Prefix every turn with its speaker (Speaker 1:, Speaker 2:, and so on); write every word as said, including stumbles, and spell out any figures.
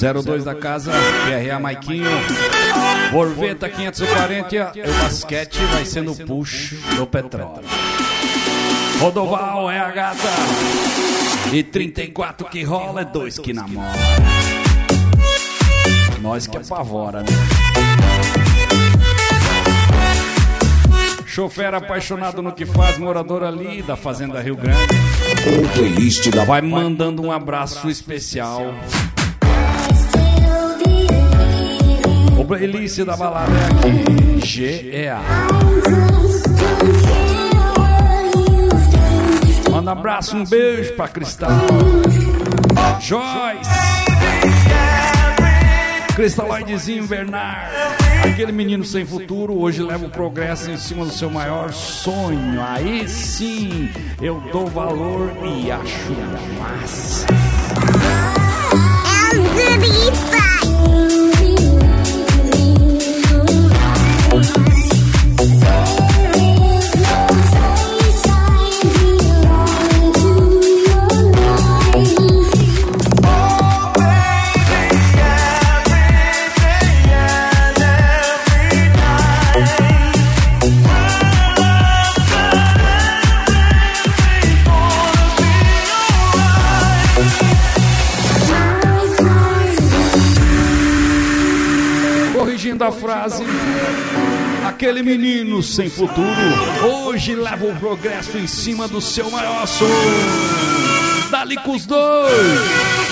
Speaker 1: zero dois da casa, P R A Maiquinho. Borveta quinhentos e quarenta, o basquete vai sendo o push do petróleo. Rodoval é a gata. E trinta e quatro que rola é dois que namora. Nós que apavora, né? Chofer apaixonado no que faz, morador ali da Fazenda Rio Grande.
Speaker 2: O playlist da
Speaker 1: vai mandando um abraço especial. O playlist da balada é aqui, G E A. Manda um abraço, um beijo pra Cristal, Joyce, Cristaloidezinho Bernard. Aquele menino sem futuro hoje leva o progresso em cima do seu maior sonho. Aí sim eu dou valor e acho massa. Da frase, aquele menino sem futuro hoje leva o progresso em cima do seu maior sonho. Dali com os dois.